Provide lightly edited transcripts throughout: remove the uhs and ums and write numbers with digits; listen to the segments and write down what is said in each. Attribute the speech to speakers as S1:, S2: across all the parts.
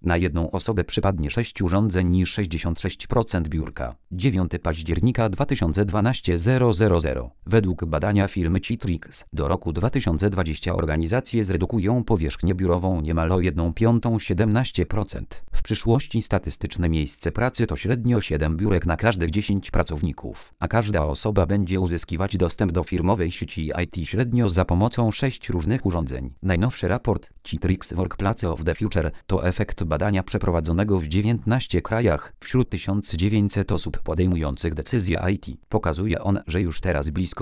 S1: Na jedną osobę przypadnie 6 urządzeń niż 66% biurka. 9 października 2012 000. Według badania firmy Citrix do roku 2020 organizacje zredukują powierzchnię biurową niemal o 1/5 17%. W przyszłości statystyczne miejsce pracy to średnio 7 biurek na każdych 10 pracowników, a każda osoba będzie uzyskiwać dostęp do firmowej sieci IT średnio za pomocą 6 różnych urządzeń. Najnowszy raport Citrix Workplace of the Future to efekt badania przeprowadzonego w 19 krajach wśród 1900 osób podejmujących decyzje IT. Pokazuje on, że już teraz blisko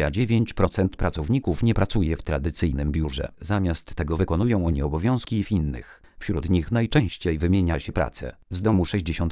S1: 29% pracowników nie pracuje w tradycyjnym biurze. Zamiast tego wykonują oni obowiązki w innych. Wśród nich najczęściej wymienia się pracę z domu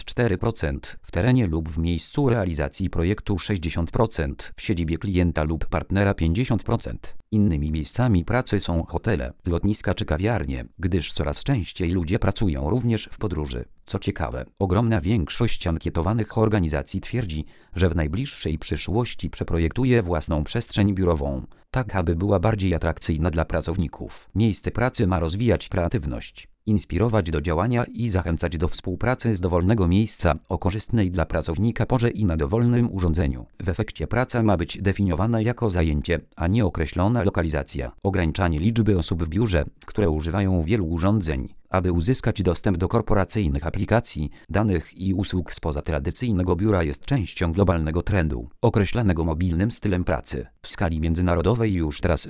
S1: 64%, w terenie lub w miejscu realizacji projektu 60%, w siedzibie klienta lub partnera 50%. Innymi miejscami pracy są hotele, lotniska czy kawiarnie, gdyż coraz częściej ludzie pracują również w podróży. Co ciekawe, ogromna większość ankietowanych organizacji twierdzi, że w najbliższej przyszłości przeprojektuje własną przestrzeń biurową, tak aby była bardziej atrakcyjna dla pracowników. Miejsce pracy ma rozwijać kreatywność, inspirować do działania i zachęcać do współpracy z dowolnego miejsca o korzystnej dla pracownika porze i na dowolnym urządzeniu. W efekcie praca ma być definiowana jako zajęcie, a nie określona lokalizacja. Ograniczanie liczby osób w biurze, które używają wielu urządzeń, aby uzyskać dostęp do korporacyjnych aplikacji, danych i usług spoza tradycyjnego biura jest częścią globalnego trendu, określanego mobilnym stylem pracy. W skali międzynarodowej już teraz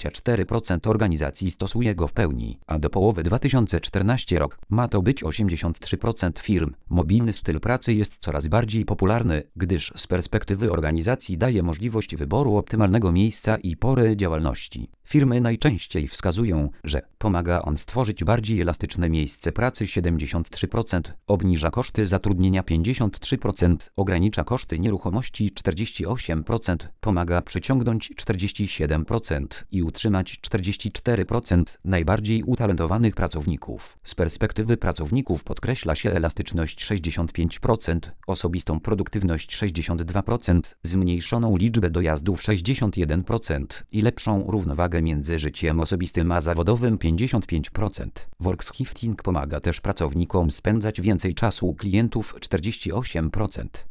S1: 24% organizacji stosuje go w pełni, a do połowy 2014 rok ma to być 83% firm. Mobilny styl pracy jest coraz bardziej popularny, gdyż z perspektywy organizacji daje możliwość wyboru optymalnego miejsca i pory działalności. Firmy najczęściej wskazują, że pomaga on stworzyć bardziej elastyczne miejsce pracy 73%, obniża koszty zatrudnienia 53%, ogranicza koszty nieruchomości 48%, pomaga przyciągnąć 47% i utrzymać 44% najbardziej utalentowanych pracowników. Z perspektywy pracowników podkreśla się elastyczność 65%, osobistą produktywność 62%, zmniejszoną liczbę dojazdów 61% i lepszą równowagę między życiem osobistym a zawodowym 55%. Workshifting pomaga też pracownikom spędzać więcej czasu u klientów 48%.